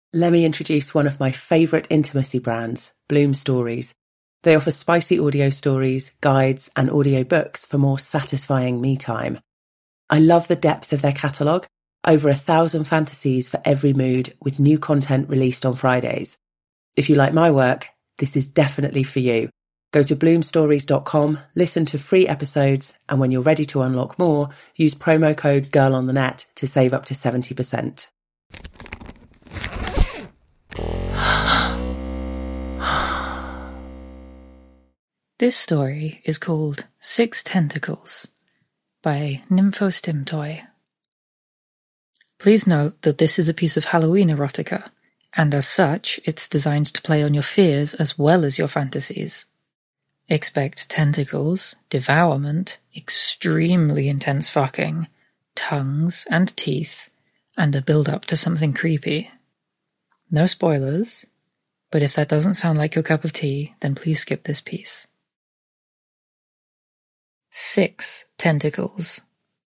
Let me introduce one of my favourite intimacy brands, Bloom Stories. They offer spicy audio stories, guides, and audio books for more satisfying me time. I love the depth of their catalogue, over 1,000 fantasies for every mood, with new content released on Fridays. If you like my work, this is definitely for you. Go to bloomstories.com, listen to free episodes, and when you're ready to unlock more, use promo code GIRLONTHENET to save up to 70%. This story is called Six Tentacles by Nymphostimtoi. Please note that this is a piece of Halloween erotica, and as such, it's designed to play on your fears as well as your fantasies. Expect tentacles, devourment, extremely intense fucking, tongues and teeth, and a build-up to something creepy. No spoilers, but if that doesn't sound like your cup of tea, then please skip this piece. 6 tentacles,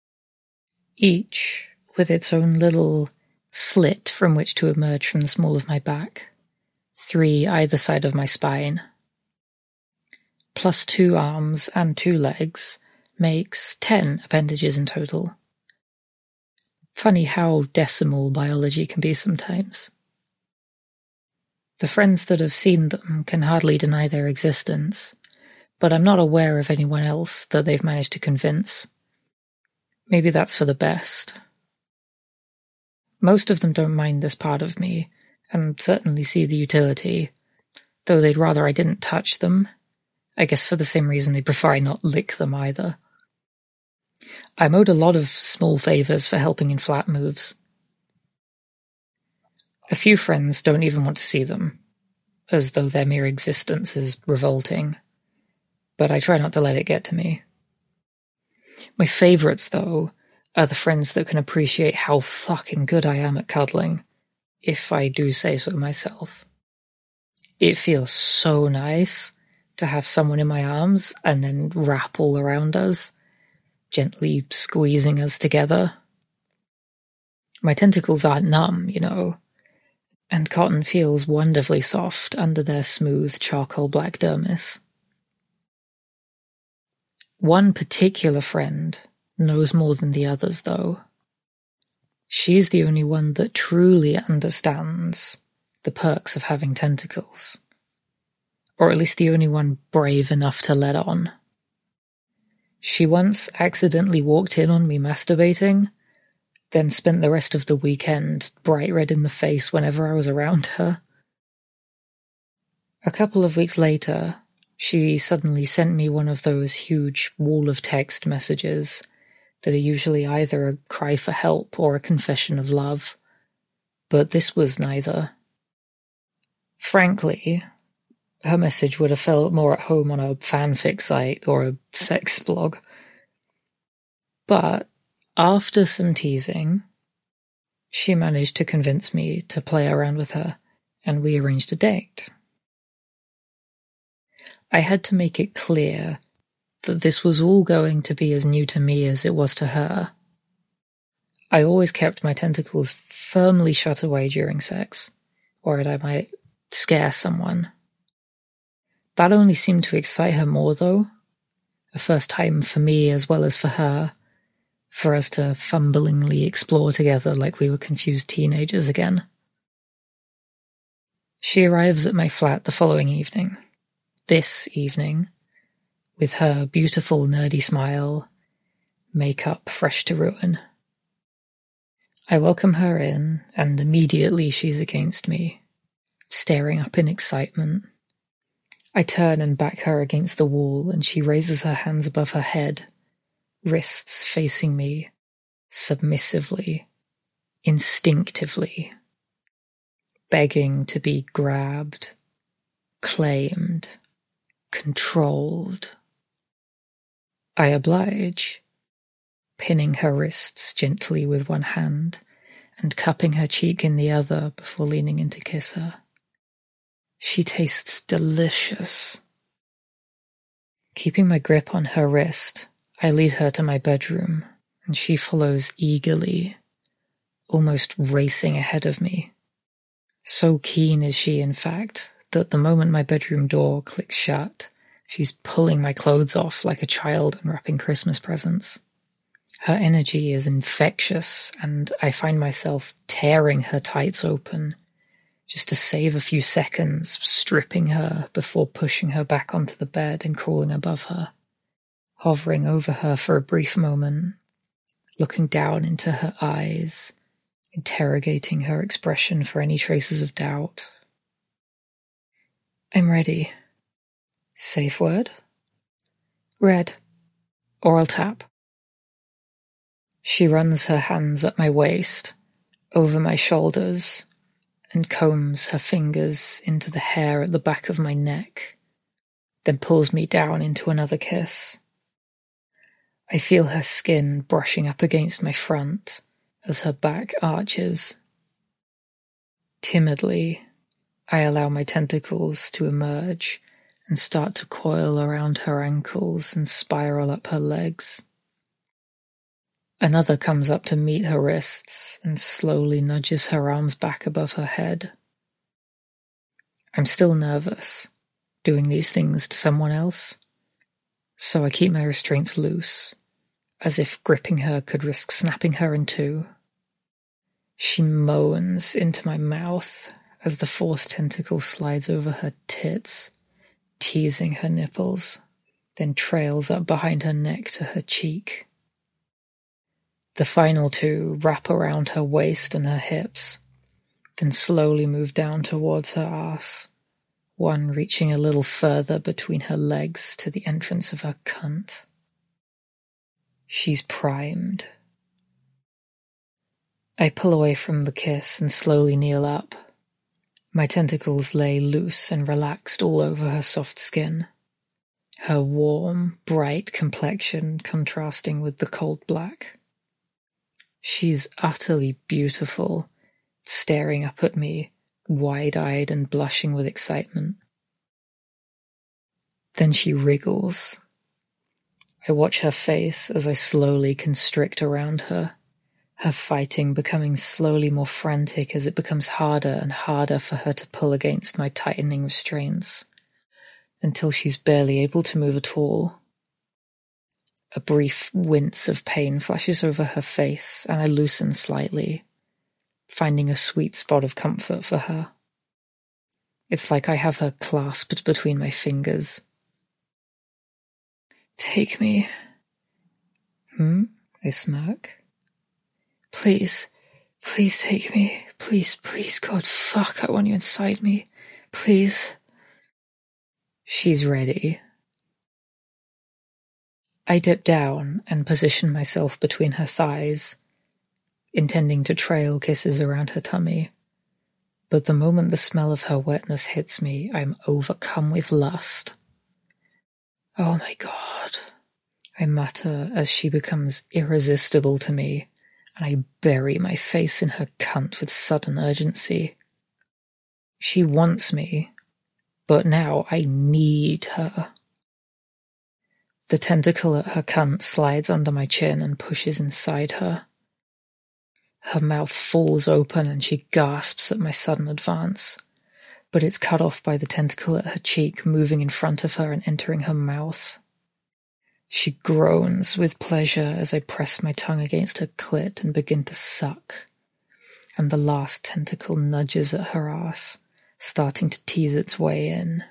each with its own little slit from which to emerge from the small of my back, 3 either side of my spine. Plus 2 arms and 2 legs makes 10 appendages in total. Funny how decimal biology can be sometimes. The friends that have seen them can hardly deny their existence, but I'm not aware of anyone else that they've managed to convince. Maybe that's for the best. Most of them don't mind this part of me, and certainly see the utility, though they'd rather I didn't touch them. I guess for the same reason they prefer I not lick them either. I'm owed a lot of small favours for helping in flat moves. A few friends don't even want to see them, as though their mere existence is revolting. But I try not to let it get to me. My favourites, though, are the friends that can appreciate how fucking good I am at cuddling, if I do say so myself. It feels so nice to have someone in my arms and then wrap all around us, gently squeezing us together. My tentacles aren't numb, you know, and cotton feels wonderfully soft under their smooth charcoal black dermis. One particular friend knows more than the others, though. She's the only one that truly understands the perks of having tentacles. Or at least the only one brave enough to let on. She once accidentally walked in on me masturbating, then spent the rest of the weekend bright red in the face whenever I was around her. A couple of weeks later, she suddenly sent me one of those huge wall of text messages that are usually either a cry for help or a confession of love. But this was neither. Frankly, her message would have felt more at home on a fanfic site or a sex blog. But after some teasing, she managed to convince me to play around with her, and we arranged a date. I had to make it clear that this was all going to be as new to me as it was to her. I always kept my tentacles firmly shut away during sex, worried I might scare someone. That only seemed to excite her more, though. A first time for me as well as for her, for us to fumblingly explore together like we were confused teenagers again. She arrives at my flat the following evening. This evening, with her beautiful nerdy smile, makeup fresh to ruin. I welcome her in, and immediately she's against me, staring up in excitement. I turn and back her against the wall, and she raises her hands above her head, wrists facing me, submissively, instinctively, begging to be grabbed, claimed, controlled. I oblige, pinning her wrists gently with one hand and cupping her cheek in the other before leaning in to kiss her. She tastes delicious. Keeping my grip on her wrist, I lead her to my bedroom, and she follows eagerly, almost racing ahead of me. So keen is she, in fact, that the moment my bedroom door clicks shut, she's pulling my clothes off like a child unwrapping Christmas presents. Her energy is infectious, and I find myself tearing her tights open, just to save a few seconds, stripping her before pushing her back onto the bed and crawling above her, hovering over her for a brief moment, looking down into her eyes, interrogating her expression for any traces of doubt. I'm ready. Safe word? Red. Or I'll tap. She runs her hands up my waist, over my shoulders, and combs her fingers into the hair at the back of my neck, then pulls me down into another kiss. I feel her skin brushing up against my front as her back arches. Timidly, I allow my tentacles to emerge and start to coil around her ankles and spiral up her legs. Another comes up to meet her wrists and slowly nudges her arms back above her head. I'm still nervous, doing these things to someone else, so I keep my restraints loose, as if gripping her could risk snapping her in two. She moans into my mouth as the fourth tentacle slides over her tits, teasing her nipples, then trails up behind her neck to her cheek. The final two wrap around her waist and her hips, then slowly move down towards her ass, one reaching a little further between her legs to the entrance of her cunt. She's primed. I pull away from the kiss and slowly kneel up. My tentacles lay loose and relaxed all over her soft skin, her warm, bright complexion contrasting with the cold black. She's utterly beautiful, staring up at me, wide-eyed and blushing with excitement. Then she wriggles. I watch her face as I slowly constrict around her, her fighting becoming slowly more frantic as it becomes harder and harder for her to pull against my tightening restraints, until she's barely able to move at all. A brief wince of pain flashes over her face, and I loosen slightly, finding a sweet spot of comfort for her. It's like I have her clasped between my fingers. Take me. I smirk. Please take me. Please, God, fuck, I want you inside me. Please. She's ready. I dip down and position myself between her thighs, intending to trail kisses around her tummy. But the moment the smell of her wetness hits me, I'm overcome with lust. Oh my God, I mutter as she becomes irresistible to me, and I bury my face in her cunt with sudden urgency. She wants me, but now I need her. The tentacle at her cunt slides under my chin and pushes inside her. Her mouth falls open and she gasps at my sudden advance, but it's cut off by the tentacle at her cheek moving in front of her and entering her mouth. She groans with pleasure as I press my tongue against her clit and begin to suck, and the last tentacle nudges at her ass, starting to tease its way in.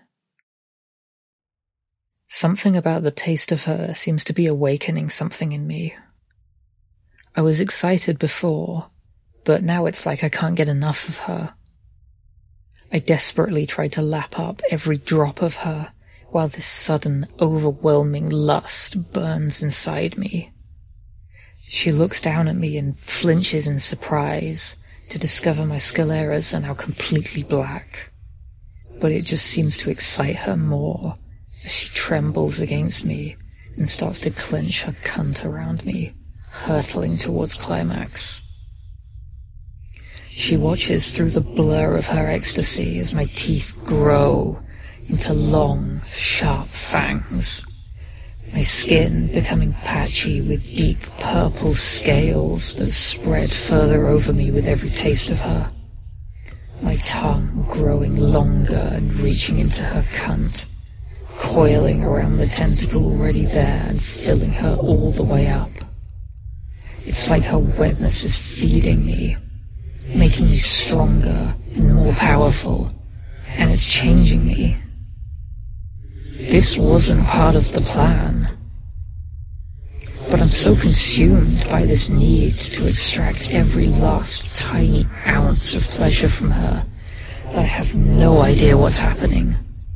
Something about the taste of her seems to be awakening something in me. I was excited before, but now it's like I can't get enough of her. I desperately try to lap up every drop of her, while this sudden, overwhelming lust burns inside me. She looks down at me and flinches in surprise to discover my scleras are now completely black. But it just seems to excite her more as she trembles against me and starts to clench her cunt around me, hurtling towards climax. She watches through the blur of her ecstasy as my teeth grow into long, sharp fangs, my skin becoming patchy with deep purple scales that spread further over me with every taste of her. my tongue growing longer and reaching into her cunt, coiling around the tentacle already there and filling her all the way up. It's like her wetness is feeding me, making me stronger and more powerful, and it's changing me. This wasn't part of the plan. But I'm so consumed by this need to extract every last tiny ounce of pleasure from her that I have no idea what's happening.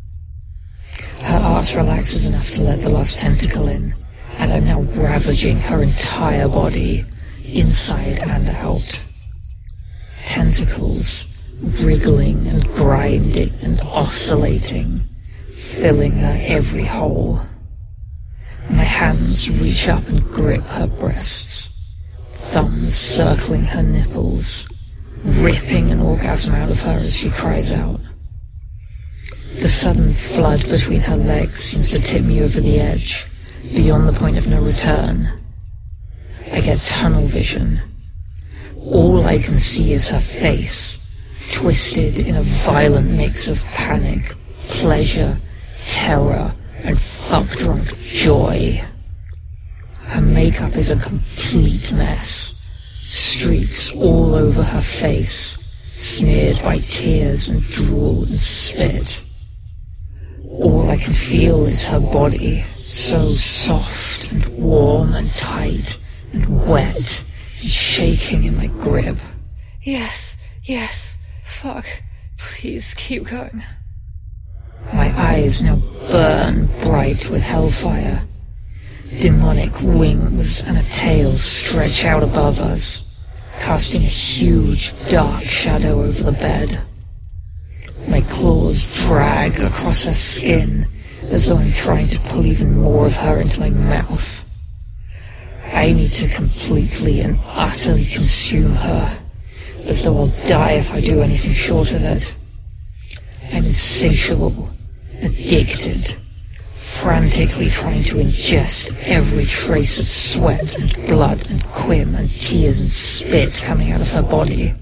Her arse relaxes enough to let the last tentacle in, and I'm now ravaging her entire body, inside and out. Tentacles wriggling and grinding and oscillating, filling her every hole. My hands reach up and grip her breasts, thumbs circling her nipples, ripping an orgasm out of her as she cries out. The sudden flood between her legs seems to tip me over the edge, beyond the point of no return. I get tunnel vision. All I can see is her face, twisted in a violent mix of panic, pleasure, terror, and fuck-drunk joy. Her makeup is a complete mess. Streaks all over her face, smeared by tears and drool and spit. All I can feel is her body, so soft and warm and tight and wet and shaking in my grip. Yes, fuck, please keep going. My eyes now burn bright with hellfire. Demonic wings and a tail stretch out above us, casting a huge, dark shadow over the bed. My claws drag across her skin, as though I'm trying to pull even more of her into my mouth. I need to completely and utterly consume her, as though I'll die if I do anything short of it. I'm insatiable, addicted, frantically trying to ingest every trace of sweat and blood and quim and tears and spit coming out of her body.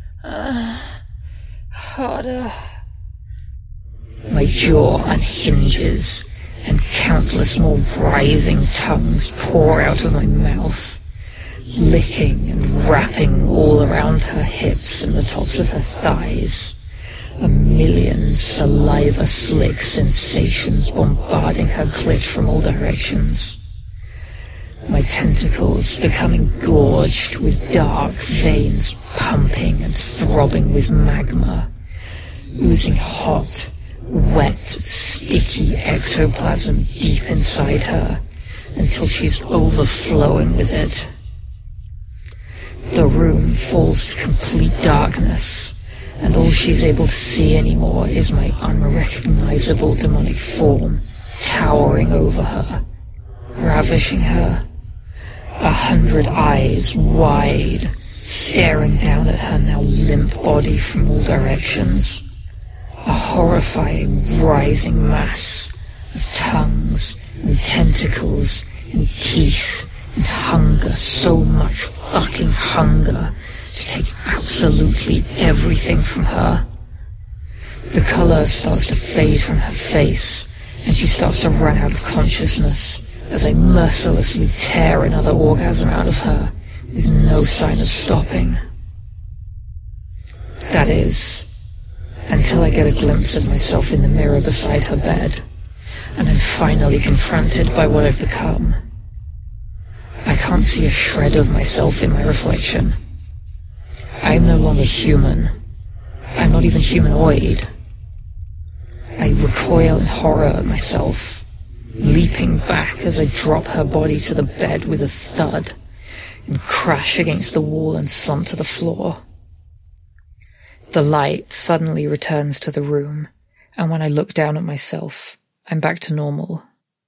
Harder. My jaw unhinges, and countless more writhing tongues pour out of my mouth, licking and wrapping all around her hips and the tops of her thighs. A million saliva-slick sensations bombarding her clit from all directions. My tentacles becoming gorged with dark veins pumping and throbbing with magma, oozing hot, wet, sticky ectoplasm deep inside her until she's overflowing with it. The room falls to complete darkness, and all she's able to see anymore is my unrecognizable demonic form towering over her, ravishing her. 100 eyes wide, staring down at her now limp body from all directions. A horrifying, writhing mass of tongues and tentacles and teeth and hunger, so much fucking hunger to take absolutely everything from her. The colour starts to fade from her face, and she starts to run out of consciousness as I mercilessly tear another orgasm out of her with no sign of stopping. That is, until I get a glimpse of myself in the mirror beside her bed, and I'm finally confronted by what I've become. I can't see a shred of myself in my reflection. I am no longer human. I'm not even humanoid. I recoil in horror at myself, leaping back as I drop her body to the bed with a thud and crash against the wall and slump to the floor. The light suddenly returns to the room, and when I look down at myself, I'm back to normal.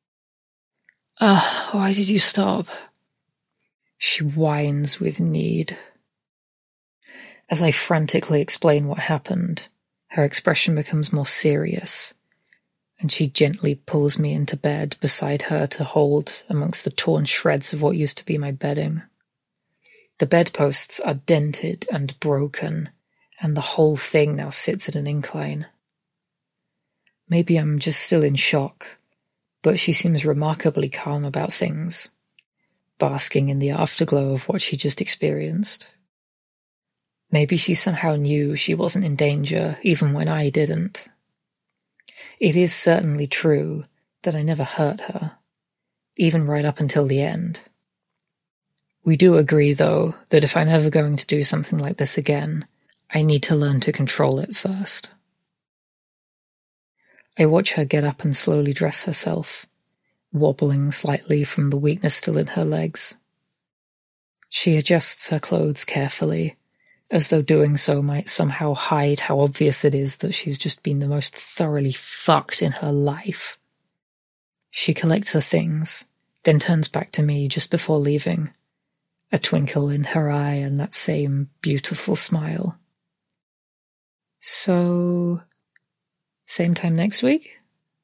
Why did you stop? She whines with need. As I frantically explain what happened, her expression becomes more serious, and she gently pulls me into bed beside her to hold amongst the torn shreds of what used to be my bedding. The bedposts are dented and broken, and the whole thing now sits at an incline. Maybe I'm just still in shock, but she seems remarkably calm about things, basking in the afterglow of what she just experienced. Maybe she somehow knew she wasn't in danger, even when I didn't. It is certainly true that I never hurt her, even right up until the end. We do agree, though, that if I'm ever going to do something like this again, I need to learn to control it first. I watch her get up and slowly dress herself, wobbling slightly from the weakness still in her legs. She adjusts her clothes carefully, as though doing so might somehow hide how obvious it is that she's just been the most thoroughly fucked in her life. She collects her things, then turns back to me just before leaving, a twinkle in her eye and that same beautiful smile. So, same time next week?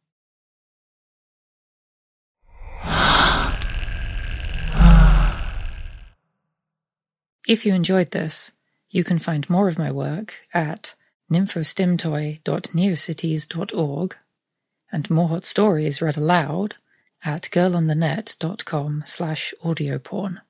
If you enjoyed this, you can find more of my work at nymphostimtoy.neocities.org and more hot stories read aloud at girlonthenet.com/audioporn.